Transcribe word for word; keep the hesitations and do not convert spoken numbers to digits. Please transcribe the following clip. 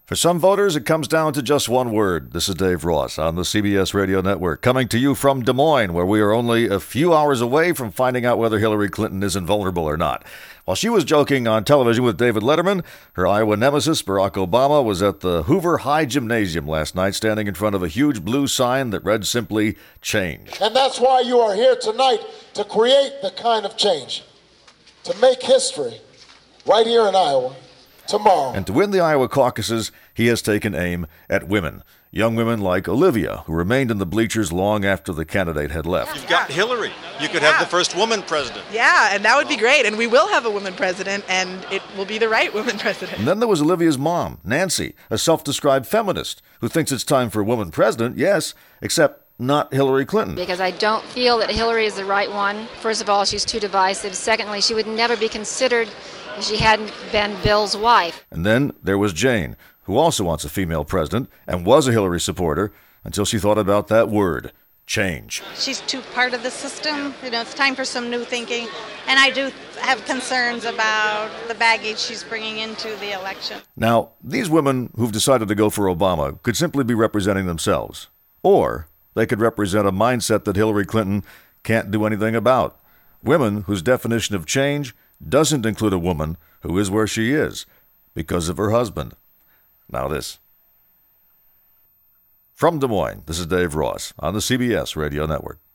For some voters, it comes down to just one word. This is Dave Ross on the C B S Radio Network, coming to you from Des Moines, where we are only a few hours away from finding out whether Hillary Clinton is invulnerable or not. While she was joking on television with David Letterman, her Iowa nemesis, Barack Obama, was at the Hoover High Gymnasium last night, standing in front of a huge blue sign that read simply, "Change." And that's why you are here tonight, to create the kind of change, to make history right here in Iowa tomorrow. And to win the Iowa caucuses, he has taken aim at women. Young women like Olivia, who remained in the bleachers long after the candidate had left. You've got Hillary. You could have the first woman president. Yeah, and that would be great. And we will have a woman president, and it will be the right woman president. And then there was Olivia's mom, Nancy, a self-described feminist, who thinks it's time for a woman president, yes, except not Hillary Clinton. Because I don't feel that Hillary is the right one. First of all, she's too divisive. Secondly, she would never be considered if she hadn't been Bill's wife. And then there was Jane, who also wants a female president and was a Hillary supporter until she thought about that word, change. She's too part of the system. You know, it's time for some new thinking. And I do have concerns about the baggage she's bringing into the election. Now, these women who've decided to go for Obama could simply be representing themselves. Or they could represent a mindset that Hillary Clinton can't do anything about. Women whose definition of change doesn't include a woman who is where she is because of her husband. Now this. From Des Moines, this is Dave Ross on the C B S Radio Network.